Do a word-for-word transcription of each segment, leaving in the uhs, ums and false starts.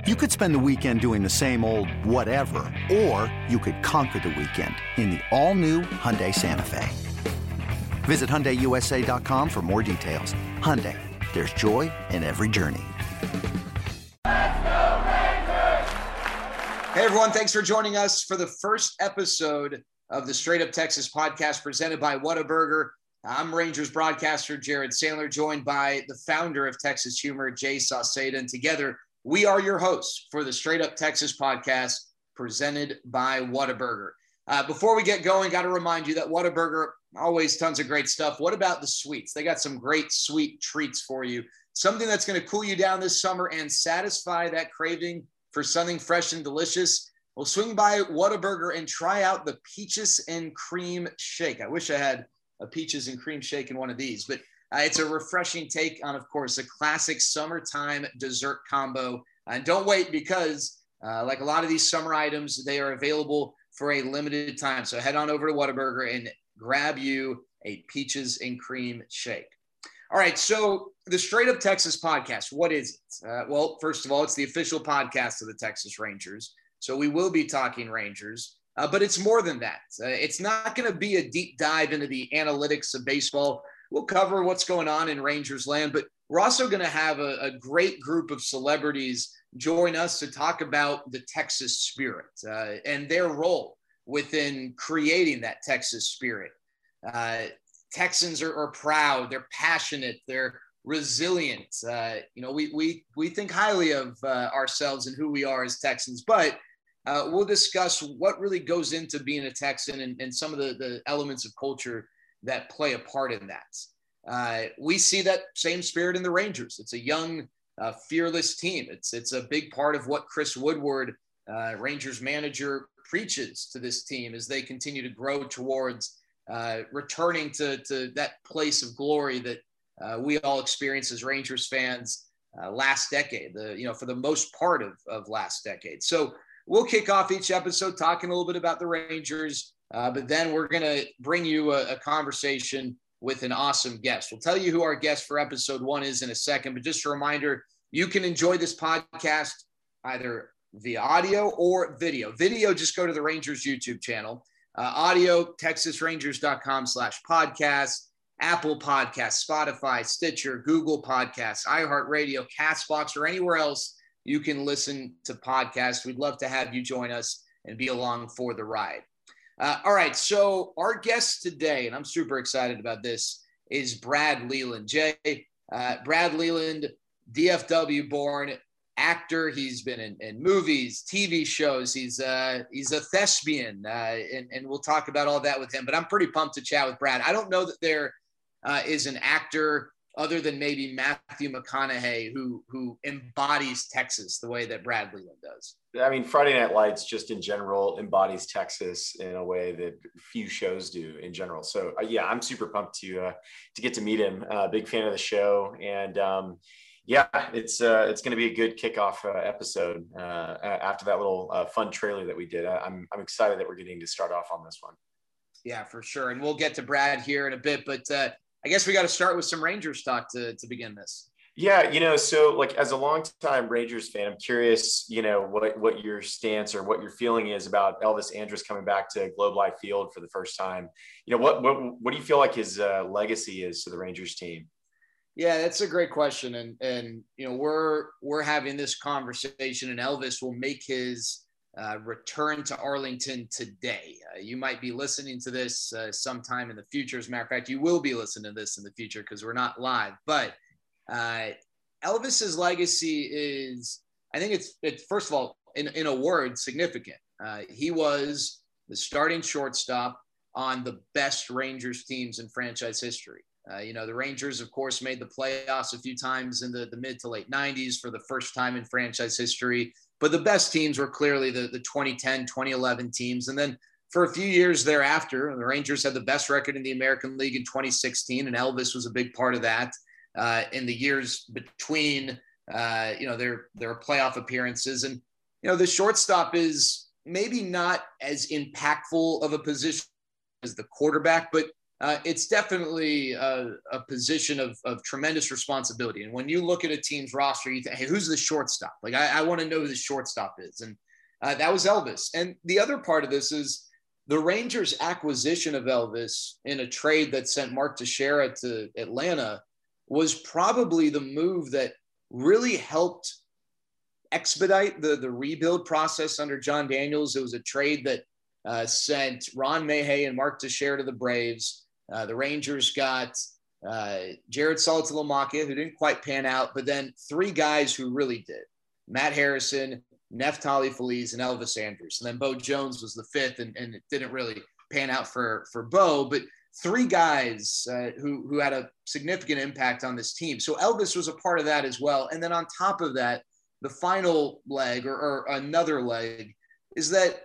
You could spend the weekend doing the same old whatever, or you could conquer the weekend in the all-new Hyundai Santa Fe. Visit Hyundai U S A dot com for more details. Hyundai, there's joy in every journey. Hey everyone, thanks for joining us for the first episode of the Straight Up Texas podcast presented by Whataburger. I'm Rangers broadcaster Jared Sandler, joined by the founder of Texas Humor, Jay Sauceda, and together we are your hosts for the Straight Up Texas podcast presented by Whataburger. Uh, before we get going, got to remind you that Whataburger, always tons of great stuff. What about the sweets? They got some great sweet treats for you. Something that's going to cool you down this summer and satisfy that craving for something fresh and delicious. Well, swing by Whataburger and try out the Peaches and Cream Shake. I wish I had a Peaches and Cream Shake in one of these, but Uh, it's a refreshing take on, of course, a classic summertime dessert combo. And don't wait because, uh, like a lot of these summer items, they are available for a limited time. So head on over to Whataburger and grab you a Peaches and Cream Shake. All right, so the Straight Up Texas podcast, what is it? Uh, well, first of all, it's the official podcast of the Texas Rangers. So we will be talking Rangers, uh, but it's more than that. Uh, it's not going to be a deep dive into the analytics of baseball. We'll cover what's going on in Rangers land, but we're also going to have a, a great group of celebrities join us to talk about the Texas spirit uh, and their role within creating that Texas spirit. Uh, Texans are, are proud, they're passionate, they're resilient. Uh, you know, we we we think highly of uh, ourselves and who we are as Texans, but uh, we'll discuss what really goes into being a Texan and, and some of the, the elements of culture that play a part in that. Uh, we see that same spirit in the Rangers. It's a young, uh, fearless team. It's it's a big part of what Chris Woodward, uh, Rangers manager, preaches to this team as they continue to grow towards uh, returning to, to that place of glory that uh, we all experienced as Rangers fans uh, last decade, the, you know, for the most part of, of last decade. So we'll kick off each episode talking a little bit about the Rangers, Uh, but then we're going to bring you a, a conversation with an awesome guest. We'll tell you who our guest for episode one is in a second, but just a reminder, you can enjoy this podcast either via audio or video. Video, just go to the Rangers YouTube channel. Uh, audio, texas rangers dot com slash podcast, Apple Podcasts, Spotify, Stitcher, Google Podcasts, iHeartRadio, CastBox, or anywhere else you can listen to podcasts. We'd love to have you join us and be along for the ride. Uh, all right, so our guest today, and I'm super excited about this, is Brad Leland. Jay, uh, Brad Leland, D F W born actor. He's been in, in movies, T V shows. He's uh, he's a thespian, uh, and, and we'll talk about all that with him. But I'm pretty pumped to chat with Brad. I don't know that there uh, is an actor other than maybe Matthew McConaughey who who embodies Texas the way that Brad Leland does. I mean, Friday Night Lights just in general embodies Texas in a way that few shows do in general. So uh, yeah, I'm super pumped to uh, to get to meet him. Uh, big fan of the show, and um, yeah, it's uh, it's going to be a good kickoff uh, episode uh, after that little uh, fun trailer that we did. I, I'm I'm excited that we're getting to start off on this one. Yeah, for sure, and we'll get to Brad here in a bit, but uh, I guess we got to start with some Rangers talk to to begin this. Yeah, you know, so like as a longtime Rangers fan, I'm curious, you know, what what your stance or what your feeling is about Elvis Andrus coming back to Globe Life Field for the first time. You know, what what what do you feel like his uh, legacy is to the Rangers team? Yeah, that's a great question, and and you know, we're we're having this conversation, and Elvis will make his uh, return to Arlington today. Uh, you might be listening to this uh, sometime in the future. As a matter of fact, you will be listening to this in the future because we're not live, but. Uh, Elvis's legacy is, I think it's, it's first of all, in, in a word, significant. Uh, he was the starting shortstop on the best Rangers teams in franchise history. Uh, you know, the Rangers, of course, made the playoffs a few times in the, the mid to late nineties for the first time in franchise history. But the best teams were clearly the, the twenty ten, twenty eleven teams. And then for a few years thereafter, the Rangers had the best record in the American League in twenty sixteen, and Elvis was a big part of that. Uh, in the years between, uh, you know, their their playoff appearances. And, you know, the shortstop is maybe not as impactful of a position as the quarterback, but uh, it's definitely a, a position of, of tremendous responsibility. And when you look at a team's roster, you think, hey, who's the shortstop? Like, I, I want to know who the shortstop is. And uh, that was Elvis. And the other part of this is the Rangers' acquisition of Elvis in a trade that sent Mark Teixeira to Atlanta was probably the move that really helped expedite the, the rebuild process under John Daniels. It was a trade that uh, sent Ron Mayhay and Mark Teixeira to the Braves. Uh, the Rangers got uh, Jared Saltalamacchia, who didn't quite pan out, but then three guys who really did. Matt Harrison, Neftali Feliz, and Elvis Andrus. And then Bo Jones was the fifth, and, and it didn't really pan out for, for Bo, but three guys uh, who, who had a significant impact on this team. So Elvis was a part of that as well. And then on top of that, the final leg or, or another leg is that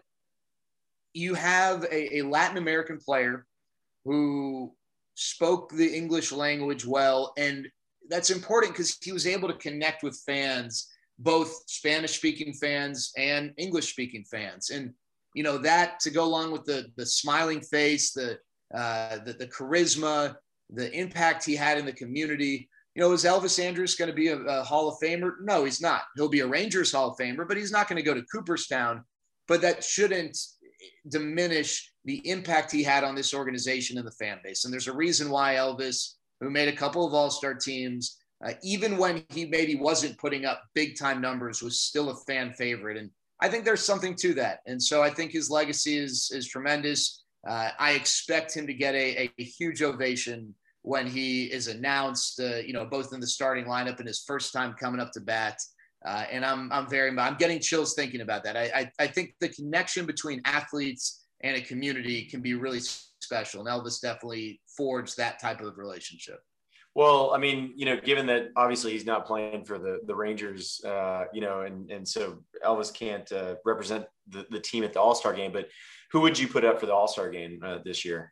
you have a, a Latin American player who spoke the English language well. And that's important because he was able to connect with fans, both Spanish speaking fans and English speaking fans. And, you know, that to go along with the, the smiling face, the, uh, the, the charisma, the impact he had in the community. You know, is Elvis Andrus going to be a, a Hall of Famer? No, he's not. He'll be a Rangers Hall of Famer, but he's not going to go to Cooperstown. But that shouldn't diminish the impact he had on this organization and the fan base. And there's a reason why Elvis, who made a couple of all-star teams, uh, even when he maybe wasn't putting up big-time numbers, was still a fan favorite. And I think there's something to that. And so I think his legacy is, is tremendous. Uh, I expect him to get a, a huge ovation when he is announced, uh, you know, both in the starting lineup and his first time coming up to bat. Uh, and I'm I'm very I'm getting chills thinking about that. I, I I think the connection between athletes and a community can be really special. And Elvis definitely forged that type of relationship. Well, I mean, you know, given that obviously he's not playing for the the Rangers, uh, you know, and and so Elvis can't uh, represent the, the team at the All-Star game, but who would you put up for the All-Star game uh, this year?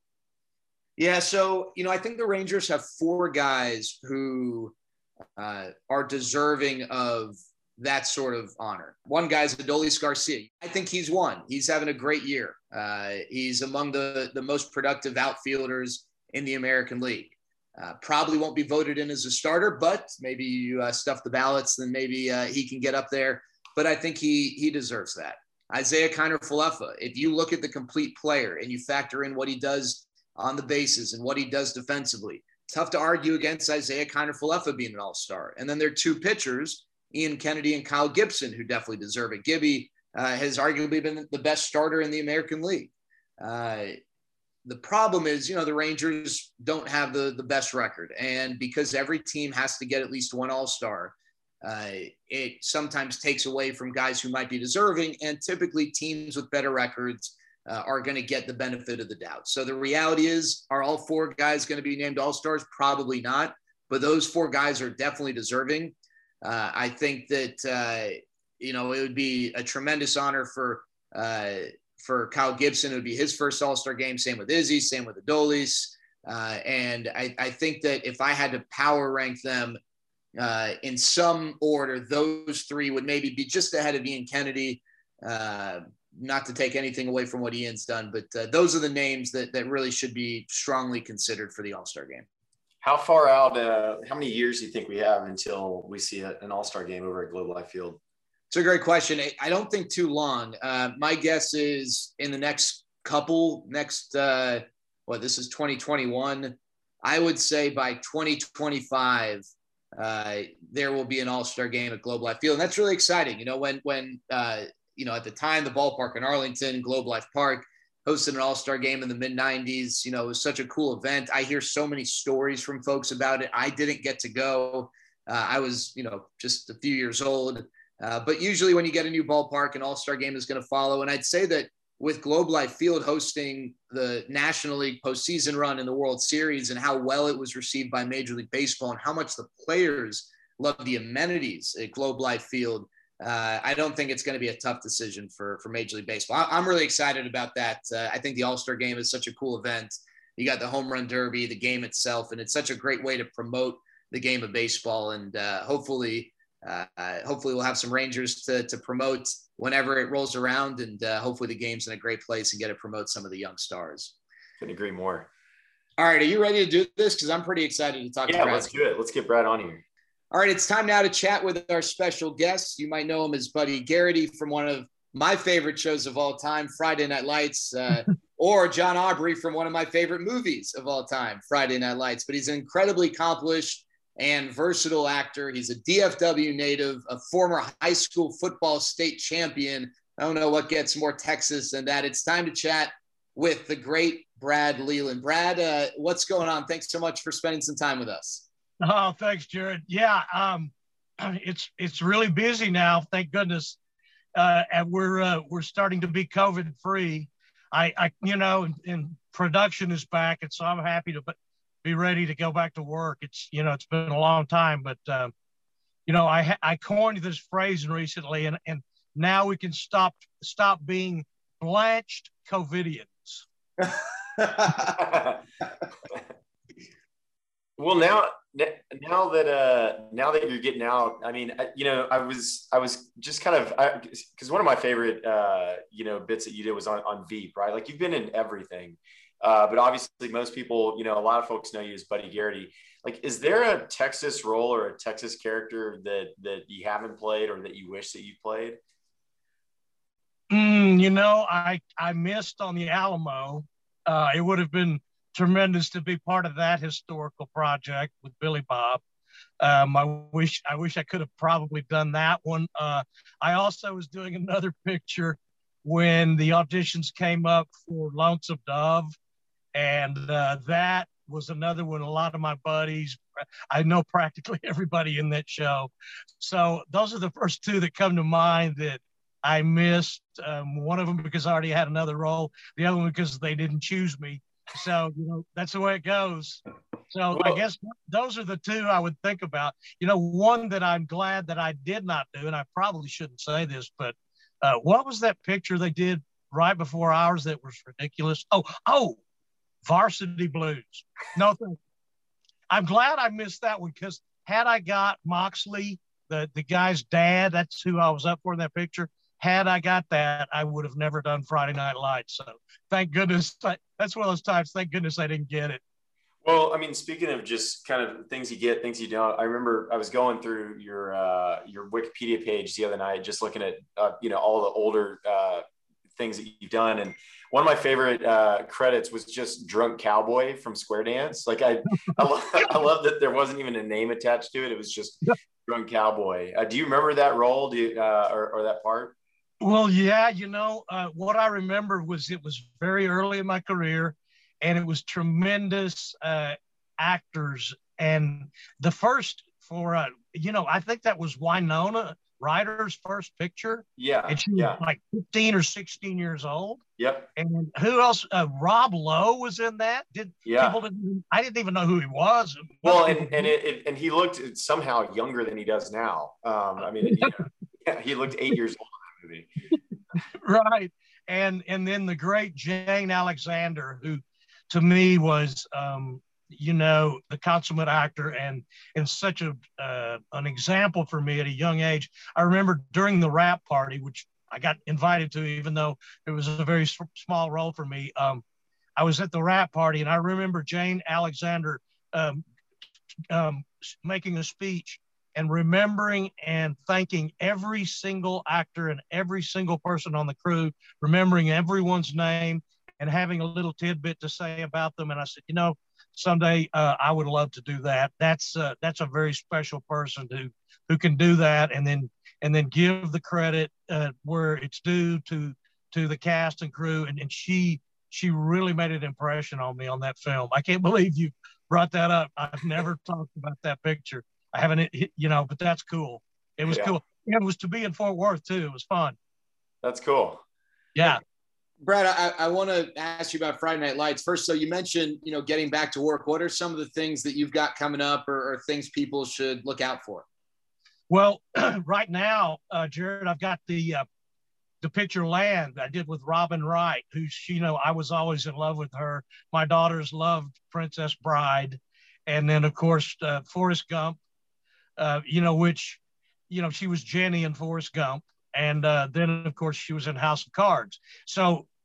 Yeah, so, you know, I think the Rangers have four guys who uh, are deserving of that sort of honor. One guy's Adolis Garcia. I think he's one. He's having a great year. Uh, he's among the, the most productive outfielders in the American League. Uh, probably won't be voted in as a starter, but maybe you uh, stuff the ballots, then maybe uh, he can get up there. But I think he he deserves that. Isaiah Kiner-Falefa, if you look at the complete player and you factor in what he does on the bases and what he does defensively, tough to argue against Isaiah Kiner-Falefa being an all-star. And then there are two pitchers, Ian Kennedy and Kyle Gibson, who definitely deserve it. Gibby uh, has arguably been the best starter in the American League. Uh, the problem is, you know, the Rangers don't have the, the best record. And because every team has to get at least one all-star, uh, it sometimes takes away from guys who might be deserving. And typically teams with better records Uh, are going to get the benefit of the doubt. So the reality is, are all four guys going to be named all-stars? Probably not, but those four guys are definitely deserving. Uh, I think that, uh, you know, it would be a tremendous honor for, uh, for Kyle Gibson. It would be his first all-star game. Same with Izzy, same with Adolis. Uh, and I, I think that if I had to power rank them uh, in some order, those three would maybe be just ahead of Ian Kennedy. Uh, Not to take anything away from what Ian's done, but uh, those are the names that that really should be strongly considered for the All-Star game. How far out, uh, how many years do you think we have until we see a, an All-Star game over at Globe Life Field? It's a great question. I don't think too long. Uh, my guess is in the next couple, next, uh, well, this is twenty twenty-one. I would say by twenty twenty-five, uh, there will be an All-Star game at Globe Life Field. And that's really exciting. You know, when, when, uh, you know, at the time, the ballpark in Arlington, Globe Life Park, hosted an all-star game in the mid nineties. You know, it was such a cool event. I hear so many stories from folks about it. I didn't get to go. Uh, I was, you know, just a few years old. Uh, but usually when you get a new ballpark, an all-star game is going to follow. And I'd say that with Globe Life Field hosting the National League postseason run in the World Series and how well it was received by Major League Baseball and how much the players love the amenities at Globe Life Field, Uh, I don't think it's going to be a tough decision for, for Major League Baseball. I, I'm really excited about that. Uh, I think the All-Star game is such a cool event. You got the home run derby, the game itself, and it's such a great way to promote the game of baseball. And uh, hopefully, uh, hopefully we'll have some Rangers to, to promote whenever it rolls around. And uh, hopefully the game's in a great place and get to promote some of the young stars. Couldn't agree more. All right, are you ready to do this? Because I'm pretty excited to talk yeah, to Brad. let's do it. Let's get Brad on here. All right, it's time now to chat with our special guest. You might know him as Buddy Garrity from one of my favorite shows of all time, Friday Night Lights, uh, or John Aubrey from one of my favorite movies of all time, Friday Night Lights. But he's an incredibly accomplished and versatile actor. He's a D F W native, a former high school football state champion. I don't know what gets more Texas than that. It's time to chat with the great Brad Leland. Brad, uh, what's going on? Thanks so much for spending some time with us. Oh, thanks, Jared. Yeah, um, it's it's really busy now. Thank goodness, uh, and we're uh, we're starting to be COVID free. I, I you know, and, and production is back, and so I'm happy to be ready to go back to work. It's you know, it's been a long time, but uh, you know, I I coined this phrase recently, and and now we can stop stop being blanched COVIDians. Well, now, now that uh, now that you're getting out, I mean, I, you know, I was I was just kind of because one of my favorite uh, you know bits that you did was on on Veep, right? Like you've been in everything, uh, but obviously most people, you know, a lot of folks know you as Buddy Garrity. Like, is there a Texas role or a Texas character that that you haven't played or that you wish that you played? Mm, you know, I I missed on the Alamo. Uh, it would have been tremendous to be part of that historical project with Billy Bob. Um, I wish I wish I could have probably done that one. Uh, I also was doing another picture when the auditions came up for Lonesome Dove, and uh, that was another one. A lot of my buddies, I know practically everybody in that show. So those are the first two that come to mind that I missed. Um, one of them because I already had another role. The other one because they didn't choose me. So, you know, that's the way it goes. So I guess those are the two I would think about. You know, one that I'm glad that I did not do, and I probably shouldn't say this, but uh, what was that picture they did right before ours that was ridiculous? Oh, oh, Varsity Blues. No, thank you. I'm glad I missed that one because had I got Moxley, the, the guy's dad, that's who I was up for in that picture. Had I got that, I would have never done Friday Night Lights. So thank goodness. That's one of those times. Thank goodness I didn't get it. Well, I mean, speaking of just kind of things you get, things you don't, I remember I was going through your uh, your Wikipedia page the other night, just looking at, uh, you know, all the older uh, things that you've done. And one of my favorite uh, credits was just Drunk Cowboy from Square Dance. Like I, I, love, I love that there wasn't even a name attached to it. It was just Drunk Cowboy. Uh, do you remember that role do you, uh, or, or that part? Well, yeah, you know, uh, what I remember was it was very early in my career and it was tremendous uh, actors. And the first for, uh, you know, I think that was Winona Ryder's first picture. Yeah. And she was yeah. like fifteen or sixteen years old. Yep. And who else? Uh, Rob Lowe was in that. Did yeah. people didn't, I didn't even know who he was. Well, and and it, it and he looked somehow younger than he does now. Um, I mean, you know, yeah, he looked eight years old. Right. And and then the great Jane Alexander, who to me was um you know the consummate actor and and such a uh, an example for me at a young age. I remember during the rap party, which I got invited to even though it was a very s- small role for me, um I was at the rap party and I remember Jane Alexander um, um making a speech and remembering and thanking every single actor and every single person on the crew, remembering everyone's name and having a little tidbit to say about them. And I said, you know, someday uh, I would love to do that. That's uh, that's a very special person who who can do that and then and then give the credit uh, where it's due to to the cast and crew. And, and she she really made an impression on me on that film. I can't believe you brought that up. I've never talked about that picture. I haven't, you know, but that's cool. It was yeah. cool. And it was to be in Fort Worth too. It was fun. That's cool. Yeah. Brad, I, I want to ask you about Friday Night Lights. First, so you mentioned, you know, getting back to work. What are some of the things that you've got coming up or, or things people should look out for? Well, right now, uh, Jared, I've got the, uh, the picture Land I did with Robin Wright, who's, you know, I was always in love with her. My daughters loved Princess Bride. And then, of course, uh, Forrest Gump. Uh, you know, which, you know, she was Jenny in Forrest Gump. And uh, then, of course, she was in House of Cards. So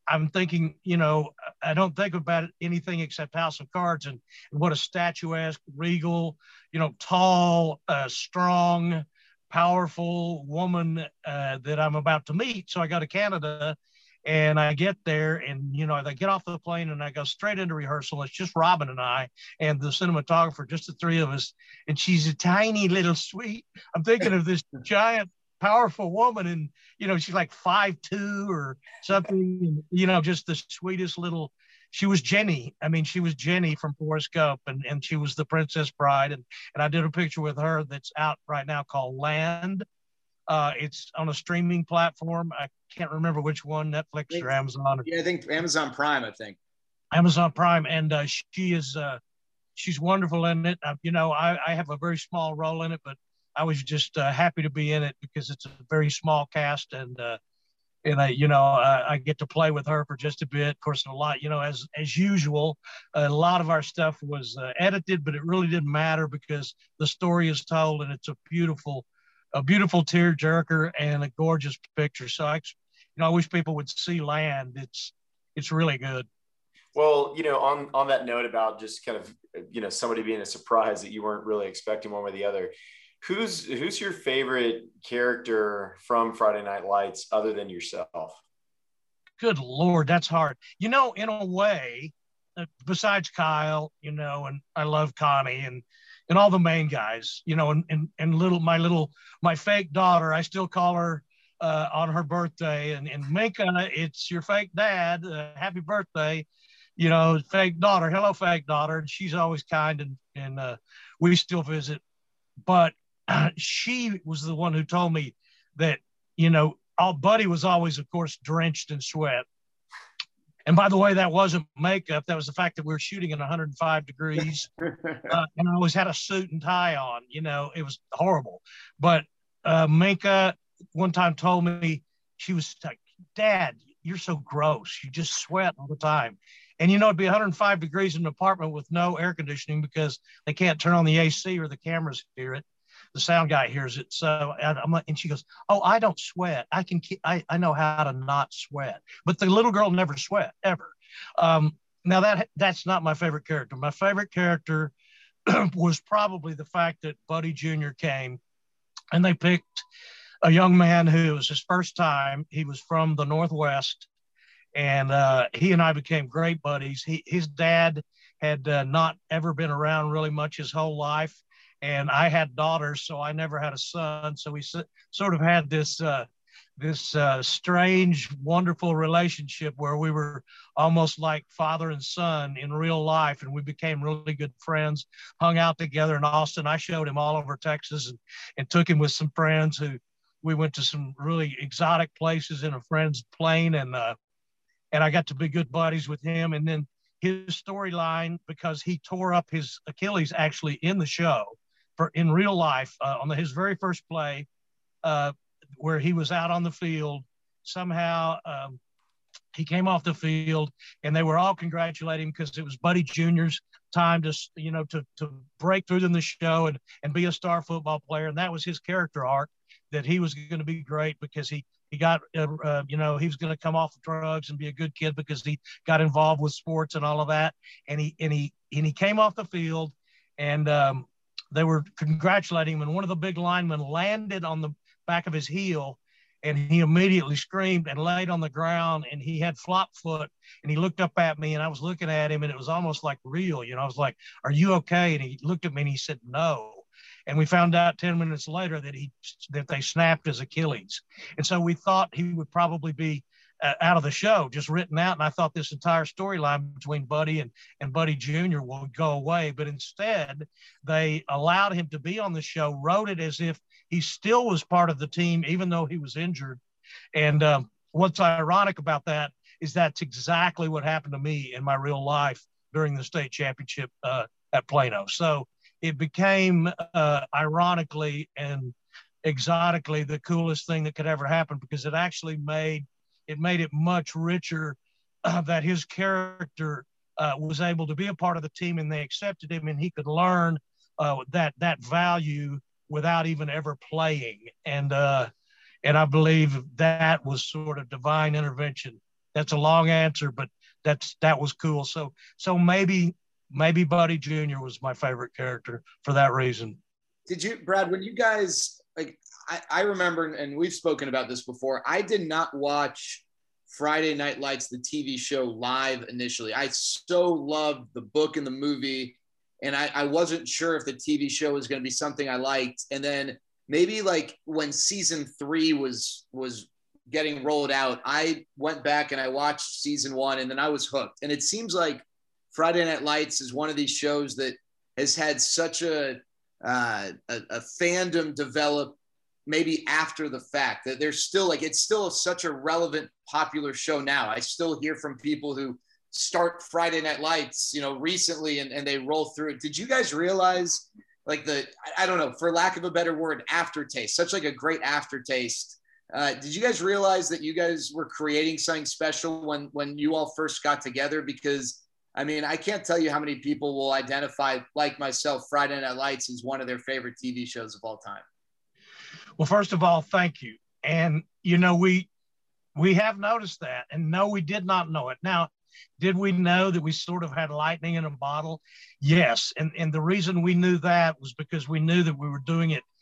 I'm thinking, you know, I don't think about anything except House of Cards and, and what a statuesque, regal, you know, tall, uh, strong, powerful woman uh, that I'm about to meet. So I go to Canada and I get there and, you know, I get off the plane and I go straight into rehearsal. It's just Robin and I and the cinematographer, just the three of us. And she's a tiny little sweet. I'm thinking of this giant, powerful woman, and you know she's like five two or something, and you know just the sweetest little. She was Jenny. I mean, she was Jenny from Forrest Gump, and and she was the Princess Bride, and and I did a picture with her that's out right now called Land. Uh, it's on a streaming platform. I can't remember which one, Netflix think, or Amazon. Or, yeah, I think Amazon Prime. I think Amazon Prime, and uh, she is uh, she's wonderful in it. Uh, you know, I, I have a very small role in it, but I was just uh, happy to be in it because it's a very small cast, and uh, and I, you know, I, I get to play with her for just a bit. Of course, a lot, you know, as as usual, a lot of our stuff was uh, edited, but it really didn't matter because the story is told, and it's a beautiful, a beautiful tearjerker and a gorgeous picture. So I, you know, I wish people would see Land. It's it's really good. Well, you know, on on that note about just kind of, you know, somebody being a surprise that you weren't really expecting one way or the other. Who's who's your favorite character from Friday Night Lights other than yourself? Good Lord, that's hard. You know, in a way, uh, besides Kyle, you know, and I love Connie and and all the main guys, you know, and and, and little my little my fake daughter, I still call her uh, on her birthday, and and Minka, it's your fake dad, uh, happy birthday, you know, fake daughter, hello fake daughter, and she's always kind, and and uh, we still visit, but. Uh, she was the one who told me that, you know, all Buddy was always, of course, drenched in sweat. And by the way, that wasn't makeup. That was the fact that we were shooting at one hundred five degrees. Uh, and I always had a suit and tie on, you know, it was horrible. But uh, Minka one time told me, she was like, Dad, you're so gross. You just sweat all the time. And, you know, it'd be one hundred five degrees in an apartment with no air conditioning because they can't turn on the A C or the cameras hear it. The sound guy hears it. So I'm like, and she goes, oh, I don't sweat. I can, keep, I, I know how to not sweat. But the little girl never sweat ever. Um, now that that's not my favorite character. My favorite character was probably the fact that Buddy Junior came and they picked a young man who was his first time. He was from the Northwest, and uh, he and I became great buddies. He, his dad had uh, not ever been around really much his whole life. And I had daughters, so I never had a son. So we s- sort of had this uh, this uh, strange, wonderful relationship where we were almost like father and son in real life, and we became really good friends. Hung out together in Austin. I showed him all over Texas, and, and took him with some friends who we went to some really exotic places in a friend's plane, and uh, and I got to be good buddies with him. And then his storyline, because he tore up his Achilles actually in the show. For, in real life, uh, on the, his very first play, uh, where he was out on the field, somehow um, he came off the field, and they were all congratulating because it was Buddy Junior's time to, you know, to to break through in the show and and be a star football player, and that was his character arc, that he was going to be great because he he got, uh, uh, you know, he was going to come off the drugs and be a good kid because he got involved with sports and all of that, and he and he and he came off the field, and um, they were congratulating him, and one of the big linemen landed on the back of his heel, and he immediately screamed and laid on the ground, and he had flop foot, and he looked up at me, and I was looking at him, and it was almost like real, you know, I was like, are you okay? And he looked at me and he said, no. And we found out ten minutes later that he, that they snapped his Achilles. And so we thought he would probably be uh, out of the show, just written out. And I thought this entire storyline between Buddy and, and Buddy Junior would go away. But instead, they allowed him to be on the show, wrote it as if he still was part of the team, even though he was injured. And um, what's ironic about that is that's exactly what happened to me in my real life during the state championship uh, at Plano. So it became uh, ironically and exotically the coolest thing that could ever happen, because it actually made it made it much richer uh, that his character uh, was able to be a part of the team, and they accepted him, and he could learn uh, that that value without even ever playing. And uh, and I believe that was sort of divine intervention that's a long answer, but that's that was cool. So so maybe maybe Buddy Junior was my favorite character for that reason. Did you, Brad, when you guys, like, I, I remember, and we've spoken about this before, I did not watch Friday Night Lights, the T V show, live initially. I so loved the book and the movie, and I, I wasn't sure if the T V show was going to be something I liked. And then maybe like when season three was was getting rolled out, I went back and I watched season one, and then I was hooked. And it seems like Friday Night Lights is one of these shows that has had such a uh, a, a fandom develop maybe after the fact, that there's still like, it's still such a relevant, popular show now. I still hear from people who start Friday Night Lights, you know, recently, and, and they roll through it. Did you guys realize like the, I don't know, for lack of a better word, aftertaste, such like a great aftertaste? Uh, did you guys realize that you guys were creating something special when, when you all first got together? Because I mean, I can't tell you how many people will identify, like myself, Friday Night Lights as one of their favorite T V shows of all time. Well, first of all, thank you. And, you know, we we have noticed that. And no, we did not know it. Now, did we know that we sort of had lightning in a bottle? Yes. And, and the reason we knew that was because we knew that we were doing it.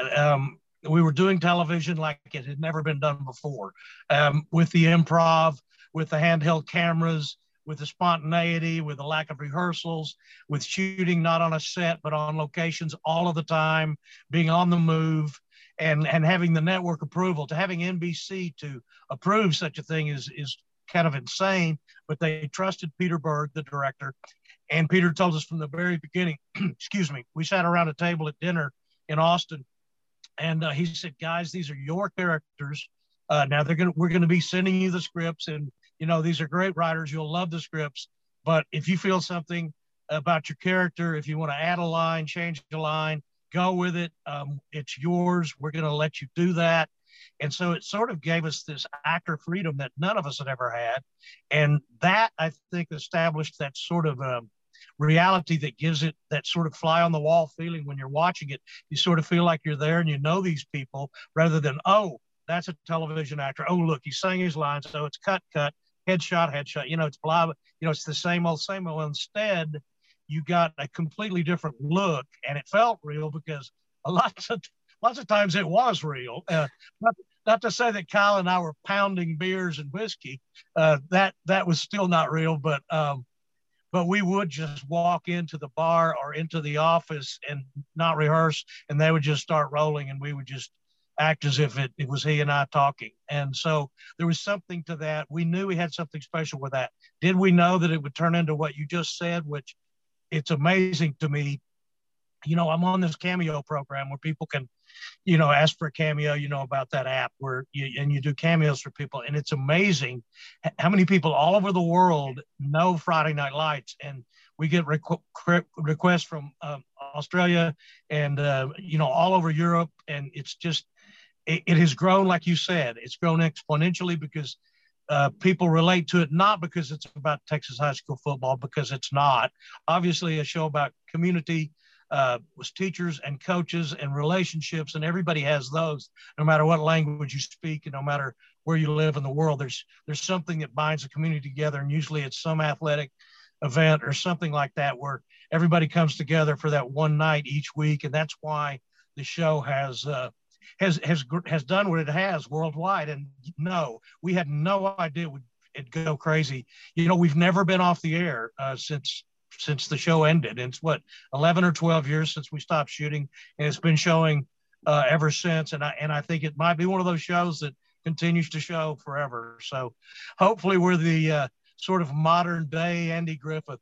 Um, we were doing television like it had never been done before, um, with the improv, with the handheld cameras, with the spontaneity, with the lack of rehearsals, with shooting not on a set, but on locations all of the time, being on the move, and, and having the network approval. To having N B C to approve such a thing is, is kind of insane, but they trusted Peter Berg, the director. And Peter told us from the very beginning, excuse me, we sat around a table at dinner in Austin, and uh, he said, guys, these are your characters. Uh, now they're going to, we're going to be sending you the scripts, and you know, these are great writers. You'll love the scripts. But if you feel something about your character, if you want to add a line, change a line, go with it. Um, it's yours. We're going to let you do that. And so it sort of gave us this actor freedom that none of us had ever had. And that, I think, established that sort of um, reality that gives it that sort of fly on the wall feeling when you're watching it. You sort of feel like you're there and you know these people, rather than, oh, that's a television actor. Oh, look, he's saying his lines. So it's cut, cut. Headshot, headshot, you know, it's blah, you know, it's the same old, same old. Instead, you got a completely different look, and it felt real because a lot of, lots of times it was real. Uh, not, not to say that Kyle and I were pounding beers and whiskey. Uh, that, that was still not real, but, um, but we would just walk into the bar or into the office and not rehearse, and they would just start rolling, and we would just act as if it, it was he and I talking. And so there was something to that. We knew we had something special with that. Did we know that it would turn into what you just said, which it's amazing to me. You know, I'm on this Cameo program where people can, you know, ask for a cameo, you know, about that app where you, and you do cameos for people. And it's amazing how many people all over the world know Friday Night Lights. And we get requ- requests from um, Australia and, uh, you know, all over Europe. And it's just, it, it has grown, like you said, it's grown exponentially because uh, people relate to it, not because it's about Texas high school football, because it's not. Obviously, a show about community, uh, was teachers and coaches and relationships, and everybody has those, no matter what language you speak and no matter where you live in the world. There's there's something that binds a community together, and usually it's some athletic event or something like that where everybody comes together for that one night each week, and that's why the show has uh, has has has done what it has worldwide. And no, we had no idea it'd go crazy. You know, we've never been off the air uh, since since the show ended. And it's what, eleven or twelve years since we stopped shooting, and it's been showing uh, ever since. And I and I think it might be one of those shows that continues to show forever. So hopefully we're the uh, sort of modern day Andy Griffith.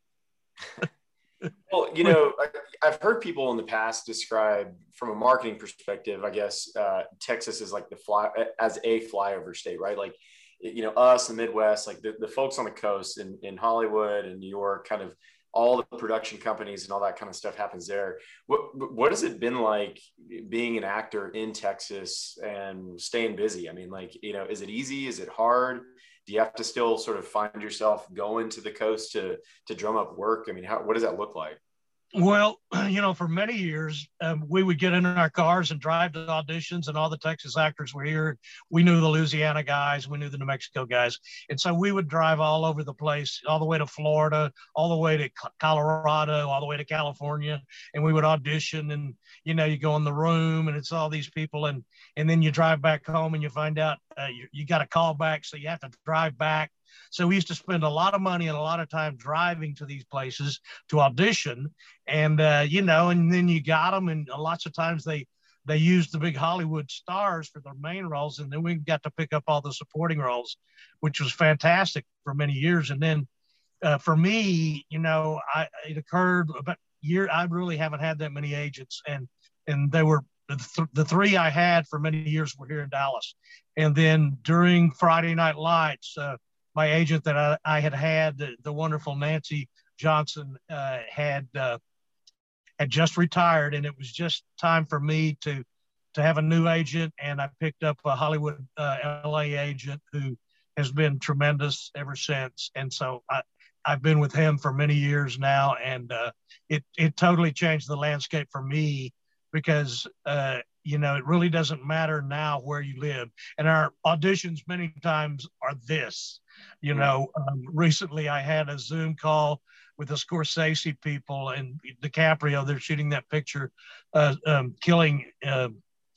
Well, you know, I, I've heard people in the past describe, from a marketing perspective, I guess, uh, Texas is like the fly as a flyover state, right? Like, you know, us, the Midwest, like the, the folks on the coast in, in Hollywood and New York, kind of all the production companies and all that kind of stuff happens there. What, what has it been like being an actor in Texas and staying busy? I mean, like, you know, is it easy? Is it hard? Do you have to still sort of find yourself going to the coast to, to drum up work? I mean, how, what does that look like? Well, you know, for many years, um, we would get in our cars and drive to auditions, and all the Texas actors were here. We knew the Louisiana guys, we knew the New Mexico guys. And so we would drive all over the place, all the way to Florida, all the way to Colorado, all the way to California. And we would audition, and, you know, you go in the room and it's all these people. And, and then you drive back home and you find out uh, you, you got a call back. So you have to drive back. So we used to spend a lot of money and a lot of time driving to these places to audition. And, uh, you know, and then you got them. And lots of times they, they used the big Hollywood stars for their main roles. And then we got to pick up all the supporting roles, which was fantastic for many years. And then uh, for me, you know, I, it occurred about a year. I really haven't had that many agents. And, and they were, the, th- the three I had for many years were here in Dallas. And then during Friday Night Lights, uh, my agent that I, I had had, the, the wonderful Nancy Johnson, uh, had uh, had just retired, and it was just time for me to to have a new agent. And I picked up a Hollywood uh, L A agent who has been tremendous ever since. And so I, I've been with him for many years now, and uh, it it totally changed the landscape for me because uh, you know, it really doesn't matter now where you live. And our auditions many times are this. You know, um, recently I had a Zoom call with the Scorsese people and DiCaprio. They're shooting that picture, uh, um, killing uh,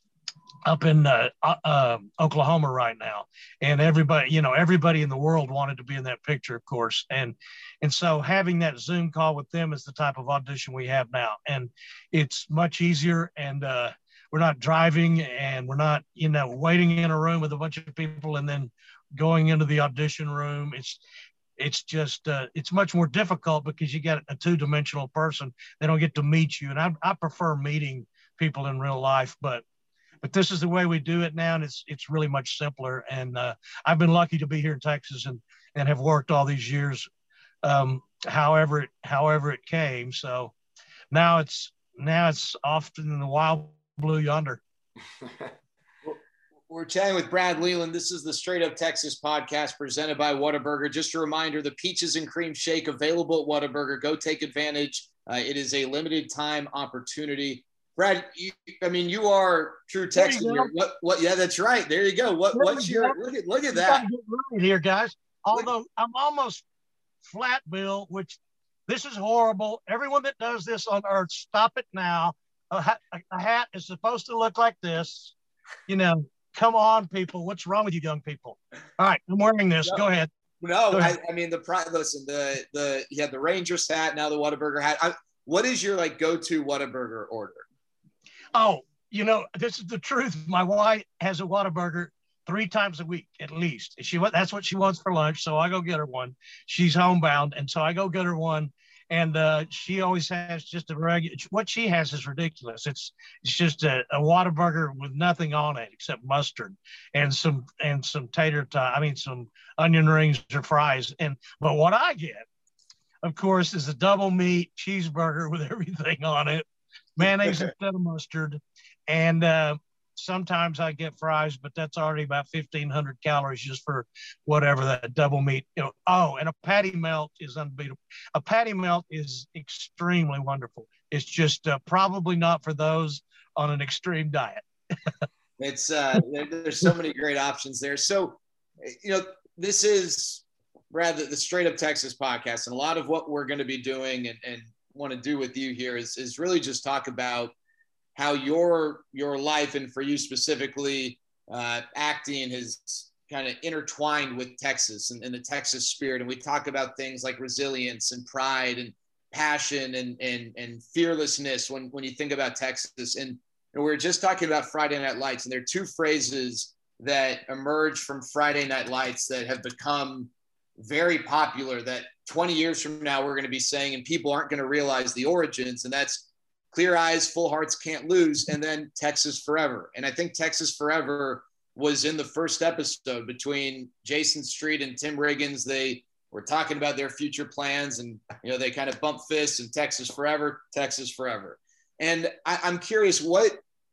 up in uh, uh, Oklahoma right now. And everybody, you know, everybody in the world wanted to be in that picture, of course. And and so having that Zoom call with them is the type of audition we have now. And it's much easier, and uh, we're not driving, and we're not, you know, waiting in a room with a bunch of people and then going into the audition room. It's, it's just, uh, it's much more difficult because you got a two-dimensional person. They don't get to meet you. And I, I prefer meeting people in real life, but, but this is the way we do it now. And it's, it's really much simpler. And uh, I've been lucky to be here in Texas and, and have worked all these years, um, however, it, however it came. So now it's, now it's often in the wild blue yonder. We're chatting with Brad Leland. This is the Straight Up Texas podcast presented by Whataburger. Just a reminder, the Peaches and Cream Shake available at Whataburger. Go take advantage. Uh, it is a limited time opportunity. Brad, you, I mean, you are true Texan here. What? What? Yeah, that's right. There you go. What? There what's your? Look at look at that. Right here, guys. Although I'm almost flat bill, which this is horrible. Everyone that does this on Earth, stop it now. A hat, a hat is supposed to look like this, you know. Come on, people. What's wrong with you young people? All right, I'm wearing this. No, Go ahead. No, Go ahead. I, I mean, the listen, the the you had the Rangers hat, now the Whataburger hat. I, what is your like go-to Whataburger order? Oh, you know, this is the truth. My wife has a Whataburger three times a week at least. She that's what she wants for lunch, so I go get her one. She's homebound, and so I go get her one. And uh, she always has just a regular, what she has is ridiculous. It's it's just a, a Whataburger with nothing on it except mustard and some and some tater tot, I mean, some onion rings or fries. And but what I get, of course, is a double meat cheeseburger with everything on it, mayonnaise instead of mustard. And uh, sometimes I get fries, but that's already about fifteen hundred calories just for whatever that double meat. You know, oh, and a patty melt is unbeatable. A patty melt is extremely wonderful. It's just uh, probably not for those on an extreme diet. It's uh, there, there's so many great options there. So, you know, this is Brad, the, the Straight Up Texas podcast, and a lot of what we're going to be doing and, and want to do with you here is is really just talk about how your your life, and for you specifically, uh, acting has kind of intertwined with Texas and, and the Texas spirit. And we talk about things like resilience and pride and passion and and and fearlessness when when you think about Texas. And, and we were just talking about Friday Night Lights, and there are two phrases that emerged from Friday Night Lights that have become very popular that twenty years from now we're going to be saying, and people aren't going to realize the origins. And that's clear eyes, full hearts, can't lose, and then Texas forever. And I think Texas forever was in the first episode between Jason Street and Tim Riggins. They were talking about their future plans, and, you know, they kind of bumped fists, and Texas forever, Texas forever. And I, I'm curious, what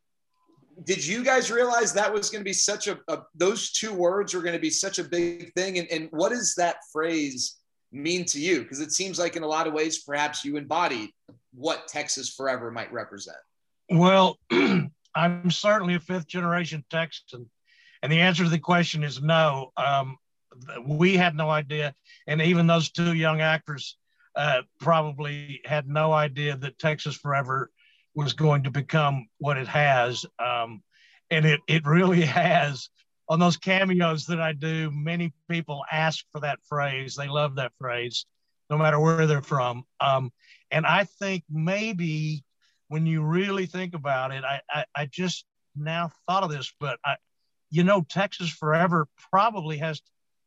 did you guys realize that was going to be such a, a those two words were going to be such a big thing? And, and what does that phrase mean to you? Because it seems like in a lot of ways, perhaps you embody what Texas Forever might represent. Well, I'm certainly a fifth generation Texan, and the answer to the question is no. Um, we had no idea, and even those two young actors uh, probably had no idea that Texas Forever was going to become what it has. Um, and it, it really has. On those cameos that I do, many people ask for that phrase. They love that phrase, no matter where they're from. Um, and I think maybe when you really think about it, I, I, I just now thought of this, but I, you know, Texas Forever probably has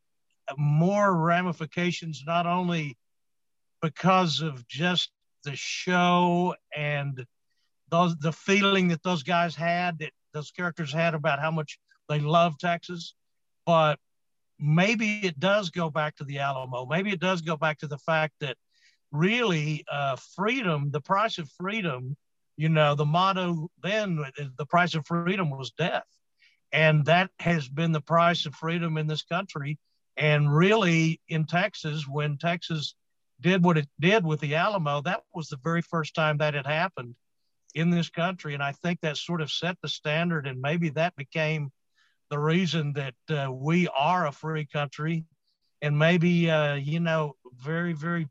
more ramifications, not only because of just the show and those, the feeling that those guys had, that those characters had about how much they love Texas, but maybe it does go back to the Alamo. Maybe it does go back to the fact that really uh, freedom, the price of freedom, you know, the motto then, the price of freedom was death. And that has been the price of freedom in this country. And really in Texas, when Texas did what it did with the Alamo, that was the very first time that had happened in this country. And I think that sort of set the standard, and maybe that became the reason that uh, we are a free country. And maybe, uh, you know, very, very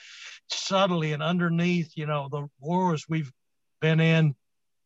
subtly and underneath, you know, the wars we've been in,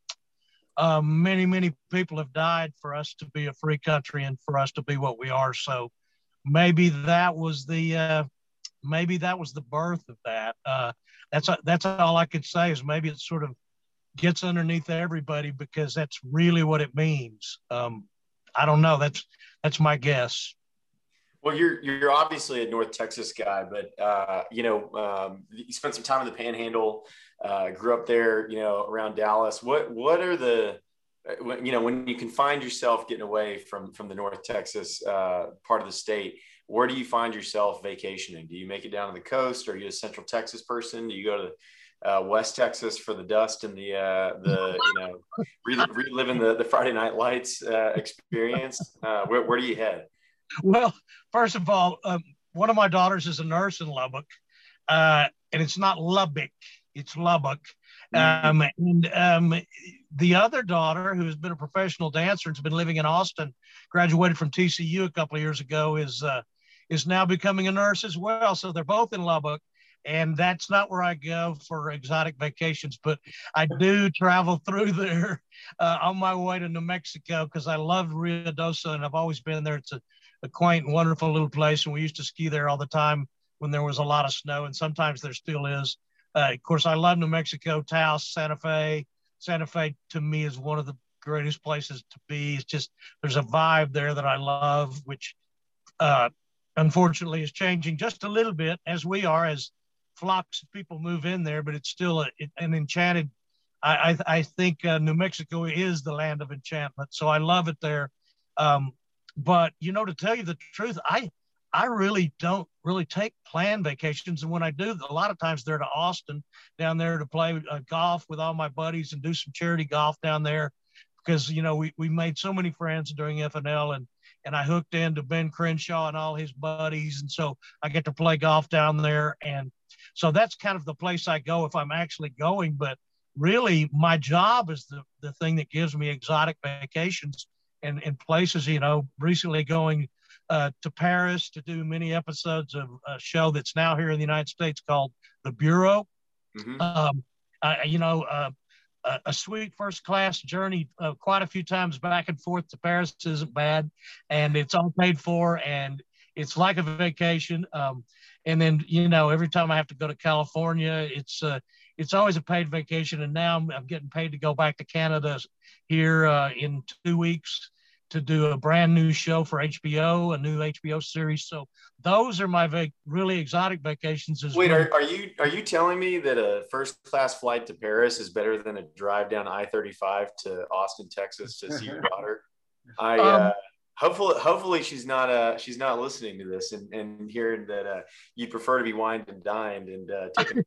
uh, many, many people have died for us to be a free country and for us to be what we are. So maybe that was the, uh, maybe that was the birth of that. Uh, that's, that's all I could say, is maybe it sort of gets underneath everybody because that's really what it means. Um, I don't know. That's, that's my guess. Well, you're you're obviously a North Texas guy, but uh, you know, um, you spent some time in the Panhandle, uh, grew up there, you know, around Dallas. What what are the, you know, when you can find yourself getting away from from the North Texas uh, part of the state, where do you find yourself vacationing? Do you make it down to the coast? Are you a Central Texas person? Do you go to uh, West Texas for the dust and the uh, the you know re- reliving the the Friday Night Lights uh, experience? Uh, where where do you head? Well, first of all, um, one of my daughters is a nurse in Lubbock, uh, and it's not Lubbock, it's Lubbock. Um, and um, the other daughter, who has been a professional dancer and has been living in Austin, graduated from T C U a couple of years ago, is uh, is now becoming a nurse as well. So they're both in Lubbock, and that's not where I go for exotic vacations, but I do travel through there uh, on my way to New Mexico because I love Ruidoso, and I've always been there. It's a a quaint and wonderful little place. And we used to ski there all the time when there was a lot of snow, and sometimes there still is. Uh, of course, I love New Mexico, Taos, Santa Fe. Santa Fe to me is one of the greatest places to be. It's just, there's a vibe there that I love, which uh, unfortunately is changing just a little bit as we are, as flocks of people move in there, but it's still a, an enchanted, I, I, I think uh, New Mexico is the land of enchantment. So I love it there. Um, But, you know, to tell you the truth, I I really don't really take planned vacations. And when I do, a lot of times they're to Austin, down there to play uh, golf with all my buddies and do some charity golf down there. Because, you know, we, we made so many friends during F N L, and, and I hooked into Ben Crenshaw and all his buddies. And so I get to play golf down there. And so that's kind of the place I go if I'm actually going. But really, my job is the, the thing that gives me exotic vacations. And in places, you know, recently going uh, to Paris to do many episodes of a show that's now here in the United States called The Bureau. Mm-hmm. Um, I, you know, uh, a, a sweet first class journey uh, quite a few times back and forth to Paris isn't bad. And it's all paid for, and it's like a vacation. Um, and then, you know, every time I have to go to California, it's uh, it's always a paid vacation. And now I'm, I'm getting paid to go back to Canada here uh, in two weeks to do a brand new show for H B O, a new H B O series. So those are my vac- really exotic vacations. As Wait, well. are, are you are you telling me that a first class flight to Paris is better than a drive down I thirty-five to Austin, Texas to see your daughter? I um, uh, hopefully hopefully she's not uh she's not listening to this and, and hearing that uh, you prefer to be wined and dined and uh, taking a nap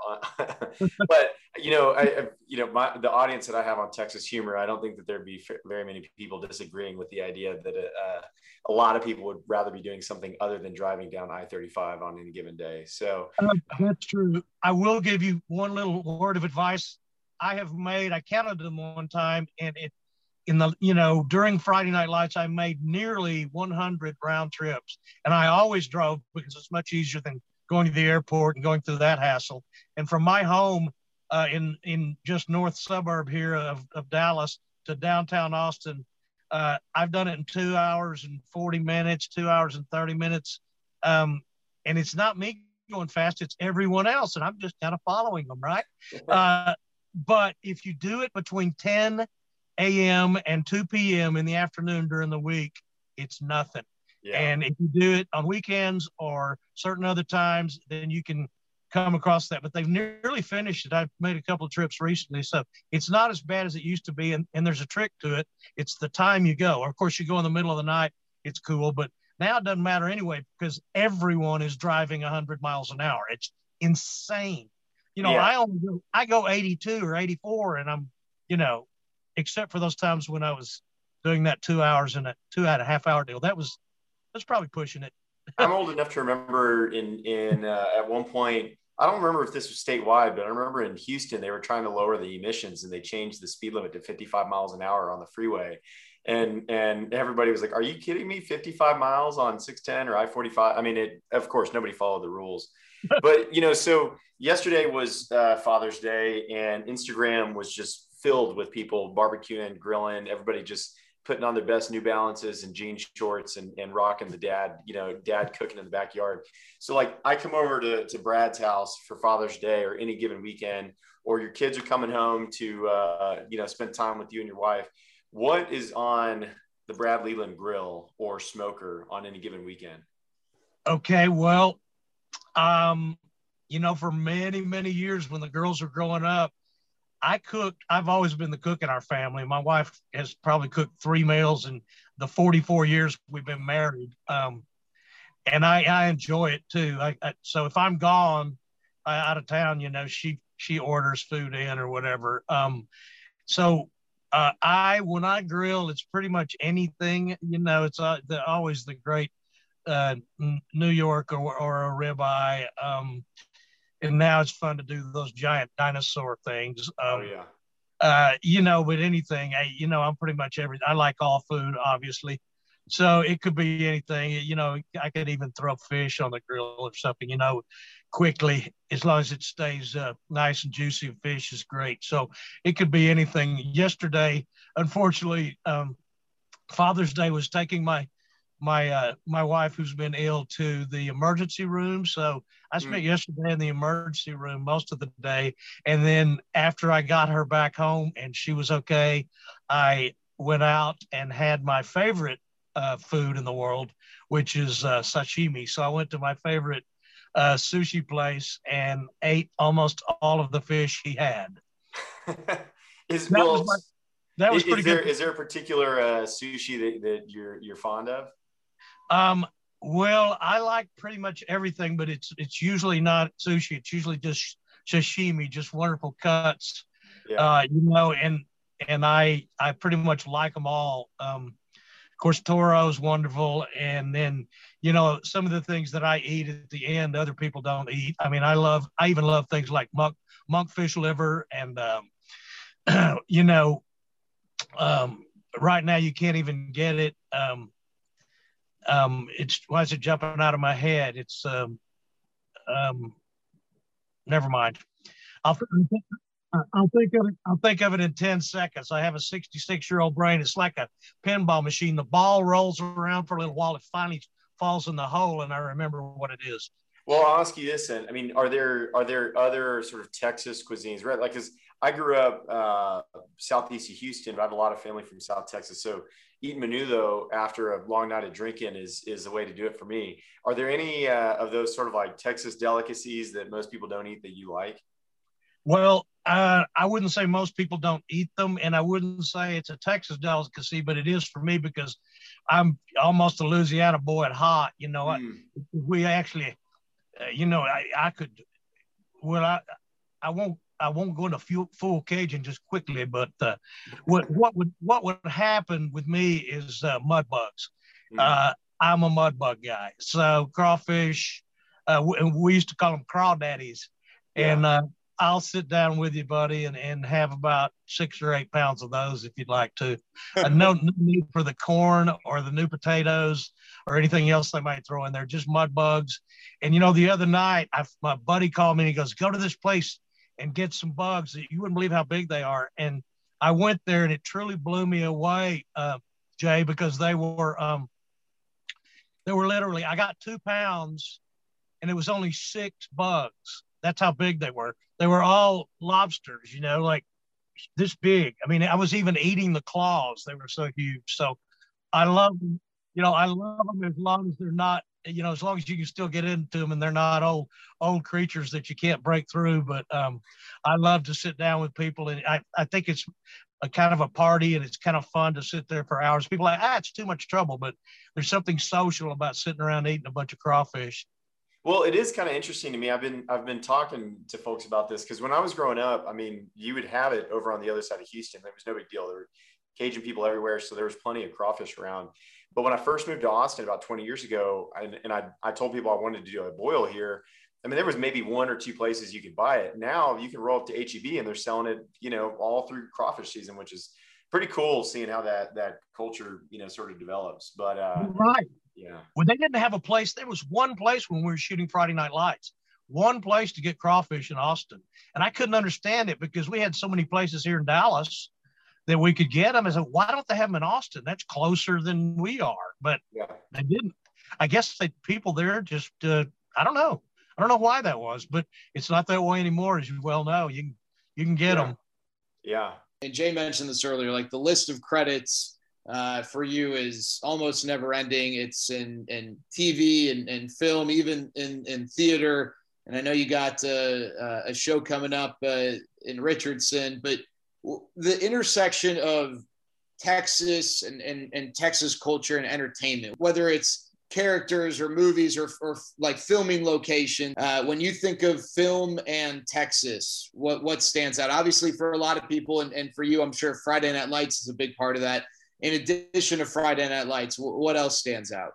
But, you know, I, I you know, my, the audience that I have on Texas Humor, I don't think that there'd be very many people disagreeing with the idea that uh, a lot of people would rather be doing something other than driving down I thirty-five on any given day. So uh, that's true. I will give you one little word of advice. I have made, I counted them one time, and it, in the, you know, during Friday Night Lights, I made nearly one hundred round trips, and I always drove because it's much easier than going to the airport and going through that hassle. And from my home uh, in, in just north suburb here of, of Dallas to downtown Austin, uh, I've done it in two hours and forty minutes, two hours and thirty minutes. Um, and it's not me going fast, it's everyone else. And I'm just kind of following them, right? Uh, but if you do it between ten a.m. and two p.m. in the afternoon during the week, it's nothing. Yeah. And if you do it on weekends or certain other times, then you can come across that. But they've nearly finished it. I've made a couple of trips recently, so it's not as bad as it used to be. And, and there's a trick to it. It's the time you go. Or of course, you go in the middle of the night, it's cool. But now it doesn't matter anyway, because everyone is driving one hundred miles an hour. It's insane. You know, yeah. I only go, I go eighty-two or eighty-four, and I'm, you know, except for those times when I was doing that two hours and a two and a half hour deal. That was, that's probably pushing it. I'm old enough to remember in, in uh, at one point, I don't remember if this was statewide, but I remember in Houston, they were trying to lower the emissions and they changed the speed limit to fifty-five miles an hour on the freeway. And, and everybody was like, are you kidding me? fifty-five miles on six ten or I forty-five. I mean, it, of course, nobody followed the rules, but you know, so yesterday was uh, Father's Day, and Instagram was just filled with people barbecuing, grilling, everybody just putting on their best New Balances and jean shorts and, and rocking the dad, you know, dad cooking in the backyard. So like I come over to, to Brad's house for Father's Day or any given weekend, or your kids are coming home to, uh, you know, spend time with you and your wife. What is on the Brad Leland grill or smoker on any given weekend? Okay. Well, um, you know, for many, many years when the girls are growing up, I cooked. I've always been the cook in our family. My wife has probably cooked three meals in the forty-four years we've been married. Um, and I, I enjoy it too. I, I, so if I'm gone uh, out of town, you know, she, she orders food in or whatever. Um, so uh, I, when I grill, it's pretty much anything, you know, it's uh, the, always the great uh, New York or, or a ribeye. Um, And now it's fun to do those giant dinosaur things. Um, oh, yeah. Uh, you know, but anything, I, you know, I'm pretty much everything. I like all food, obviously. So it could be anything, you know, I could even throw fish on the grill or something, you know, quickly, as long as it stays uh, nice and juicy. Fish is great. So it could be anything. Yesterday, unfortunately, um, Father's Day was taking my my uh, my wife, who's been ill, to the emergency room. So I spent mm. yesterday in the emergency room most of the day. And then after I got her back home and she was okay, I went out and had my favorite uh, food in the world, which is uh, sashimi. So I went to my favorite uh, sushi place and ate almost all of the fish he had. is, that well, was, my, that was is, pretty is there, good. Is there a particular uh, sushi that, that you're you're fond of? Um, well, I like pretty much everything, but it's it's usually not sushi. It's usually just sashimi, just wonderful cuts. Yeah. Uh, you know, and and I I pretty much like them all. Um, of course, Toro is wonderful, and then you know some of the things that I eat at the end, other people don't eat. I mean, I love I even love things like monk monkfish liver, and um, you know, um, right now you can't even get it. Um, Um, it's why is it jumping out of my head? It's um, um, never mind. I'll I'll think of it. I'll think of it in ten seconds. I have a sixty-six year old brain. It's like a pinball machine. The ball rolls around for a little while. It finally falls in the hole, and I remember what it is. Well, I'll ask you this then. I mean, are there are there other sort of Texas cuisines, right? Like, because I grew up uh, southeast of Houston, but I have a lot of family from South Texas, so eating menudo after a long night of drinking is is the way to do it for me. Are there any uh, of those sort of like Texas delicacies that most people don't eat that you like? Well, uh, I wouldn't say most people don't eat them, and I wouldn't say it's a Texas delicacy, but it is for me because I'm almost a Louisiana boy at heart. You know, mm. I, we actually, uh, you know, I, I could, well, I, I won't I won't go into full, full Cajun just quickly, but uh, what what would what would happen with me is uh, mud bugs. Mm. Uh, I'm a mud bug guy, so crawfish. Uh, we, we used to call them crawdaddies, yeah. and uh, I'll sit down with you, buddy, and, and have about six or eight pounds of those if you'd like to. uh, no, no need for the corn or the new potatoes or anything else they might throw in there, just mud bugs. And, you know, the other night, I, my buddy called me and he goes, go to this place and get some bugs. You wouldn't believe how big they are. And I went there and it truly blew me away, uh, Jay, because they were, um, they were literally, I got two pounds and it was only six bugs. That's how big they were. They were all lobsters, you know, like this big. I mean, I was even eating the claws. They were so huge. So I love them. You know, I love them as long as they're not, you know, as long as you can still get into them and they're not old, old creatures that you can't break through. But um, I love to sit down with people. And I, I think it's a kind of a party and it's kind of fun to sit there for hours. People are like, ah, it's too much trouble. But there's something social about sitting around eating a bunch of crawfish. Well, it is kind of interesting to me. I've been I've been talking to folks about this because when I was growing up, I mean, you would have it over on the other side of Houston. There was no big deal. There were Cajun people everywhere, so there was plenty of crawfish around. But when I first moved to Austin about twenty years ago, and, and I, I told people I wanted to do a boil here, I mean, there was maybe one or two places you could buy it. Now you can roll up to H E B and they're selling it, you know, all through crawfish season, which is pretty cool seeing how that that culture, you know, sort of develops. But uh, right. Yeah. Well, they didn't have a place. There was one place when we were shooting Friday Night Lights, one place to get crawfish in Austin. And I couldn't understand it because we had so many places here in Dallas that we could get them. I said, why don't they have them in Austin? That's closer than we are. But yeah. They didn't. I guess the people there just, uh, I don't know. I don't know why that was, but it's not that way anymore, as you well know. You can, you can get yeah. them. Yeah. And Jay mentioned this earlier, like the list of credits uh, for you is almost never ending. It's in, in T V and, and film, even in, in theater. And I know you got uh, a show coming up uh, in Richardson, but the intersection of Texas and, and, and Texas culture and entertainment, whether it's characters or movies or, or like filming location, uh, when you think of film and Texas, what, what stands out? Obviously for a lot of people and, and for you, I'm sure Friday Night Lights is a big part of that. In addition to Friday Night Lights, what else stands out?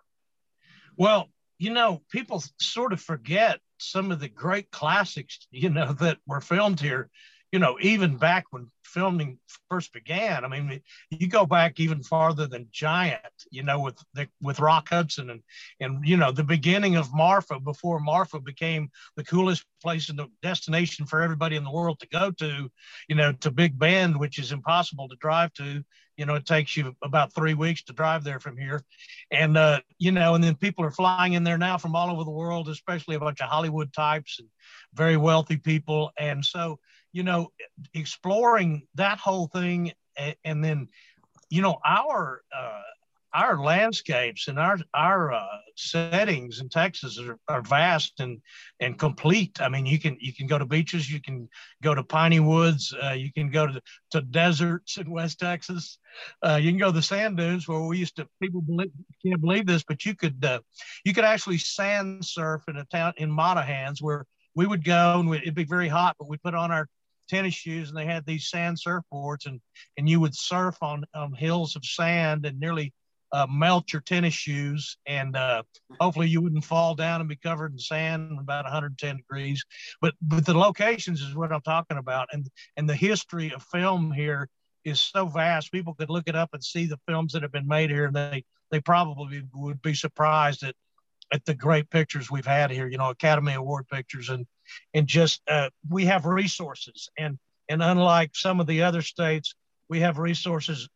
Well, you know, people sort of forget some of the great classics, you know, that were filmed here, you know, even back when filming first began. I mean, you go back even farther than Giant, you know, with the, with Rock Hudson and, and, you know, the beginning of Marfa, before Marfa became the coolest place and the destination for everybody in the world to go to, you know, to Big Bend, which is impossible to drive to. You know, it takes you about three weeks to drive there from here. And, uh, you know, and then people are flying in there now from all over the world, especially a bunch of Hollywood types and very wealthy people. And so, you know, exploring that whole thing. And, and then, you know, our, uh, our landscapes and our, our uh, settings in Texas are, are vast and, and complete. I mean, you can, you can go to beaches, you can go to piney woods, uh, you can go to, to deserts in West Texas. Uh, you can go to the sand dunes where we used to, people believe, can't believe this, but you could, uh, you could actually sand surf in a town in Monahans where we would go and we, it'd be very hot, but we put on our tennis shoes and they had these sand surfboards and, and you would surf on, on hills of sand and nearly Uh, melt your tennis shoes, and uh, hopefully you wouldn't fall down and be covered in sand about one hundred ten degrees. But but the locations is what I'm talking about, and and the history of film here is so vast. People could look it up and see the films that have been made here, and they they probably would be surprised at at the great pictures we've had here. You know, Academy Award pictures, and and just uh, we have resources, and and unlike some of the other states, we have resources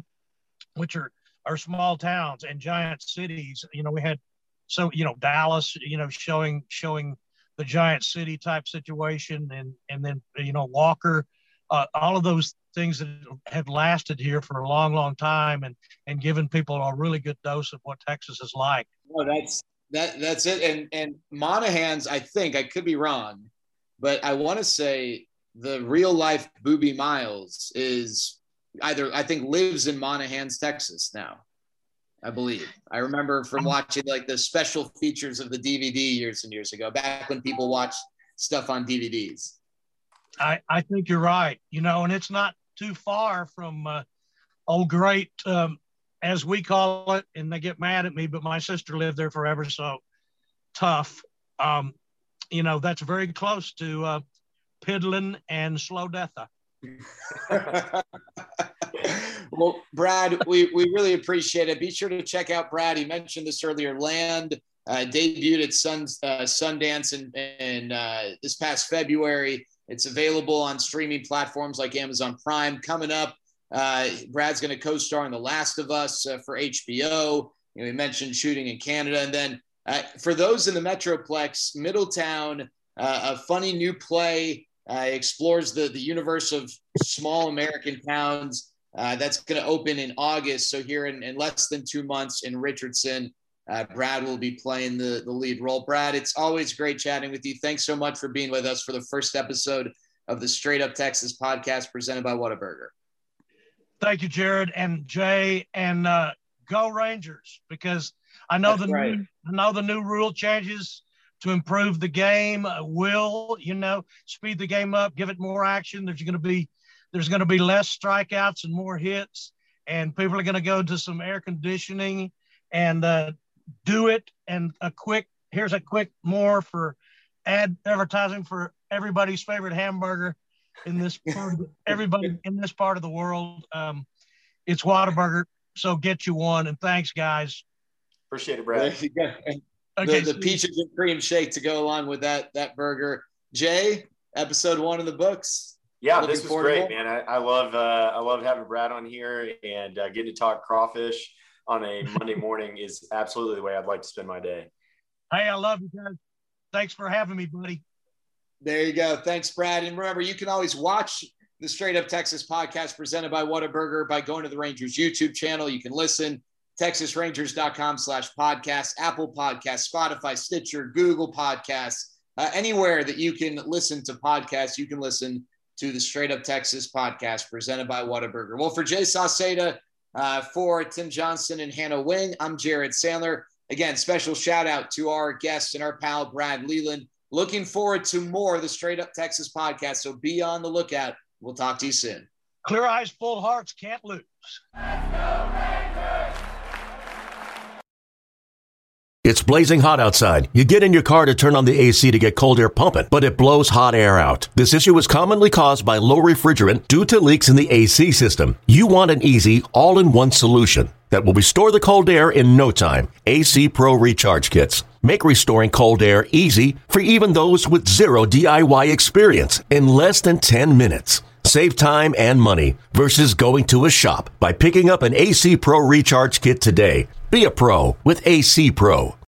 which are our small towns and giant cities. You know, we had, so, you know, Dallas, you know, showing, showing the giant city type situation and, and then, you know, Walker, uh, all of those things that have lasted here for a long, long time and, and given people a really good dose of what Texas is like. Well, that's, that, that's it. And, and Monahans, I think, I could be wrong, but I want to say the real life Boobie Miles is either, I think, lives in Monahans, Texas now, I believe. I remember from watching like the special features of the D V D years and years ago, back when people watched stuff on D V Ds. I, I think you're right. You know, and it's not too far from uh, old great, um, as we call it, and they get mad at me, but my sister lived there forever, so tough. Um, you know, that's very close to uh, Piddling and Slow Deatha. Well, Brad, we, we really appreciate it. Be sure to check out Brad. He mentioned this earlier. Land uh, debuted at Sun, uh, Sundance in, in uh, this past February. It's available on streaming platforms like Amazon Prime. Coming up, uh, Brad's going to co-star in The Last of Us uh, for H B O. You know, he mentioned shooting in Canada. And then uh, for those in the Metroplex, Middletown, uh, a funny new play uh, explores the, the universe of small American towns. Uh, that's going to open in August. So here in, in less than two months in Richardson, uh, Brad will be playing the, the lead role. Brad, it's always great chatting with you. Thanks so much for being with us for the first episode of the Straight Up Texas podcast presented by Whataburger. Thank you, Jared and Jay, and uh, go Rangers, because I know That's the right. new, I know the new rule changes to improve the game uh, will, you know, speed the game up, give it more action. There's going to be There's going to be less strikeouts and more hits, and people are going to go to some air conditioning and uh, do it. And a quick, here's a quick more for ad advertising for everybody's favorite hamburger in this part of the, everybody in this part of the world. Um, it's Whataburger. So get you one. And thanks, guys. Appreciate it, Brad. Okay, the, the peaches and cream shake to go along with that, that burger. Jay, episode one in the books. Yeah, Looking this was great, man. I, I love uh, I love having Brad on here, and uh, getting to talk crawfish on a Monday morning is absolutely the way I'd like to spend my day. Hey, I love you guys. Thanks for having me, buddy. There you go. Thanks, Brad. And remember, you can always watch the Straight Up Texas podcast presented by Whataburger by going to the Rangers YouTube channel. You can listen, texas rangers dot com slash podcast, Apple Podcasts, Spotify, Stitcher, Google Podcasts, uh, anywhere that you can listen to podcasts, you can listen to the Straight Up Texas podcast presented by Whataburger. Well, for Jay Sauceda, uh, for Tim Johnson and Hannah Wing, I'm Jared Sandler. Again, special shout out to our guest and our pal, Brad Leland. Looking forward to more of the Straight Up Texas podcast, so be on the lookout. We'll talk to you soon. Clear eyes, full hearts, can't lose. Let's go, Rangers! It's blazing hot outside. You get in your car to turn on the A C to get cold air pumping, but it blows hot air out. This issue is commonly caused by low refrigerant due to leaks in the A C system. You want an easy, all-in-one solution that will restore the cold air in no time. A C Pro Recharge Kits make restoring cold air easy for even those with zero D I Y experience in less than ten minutes. Save time and money versus going to a shop by picking up an A C Pro Recharge Kit today. Be a pro with A C Pro.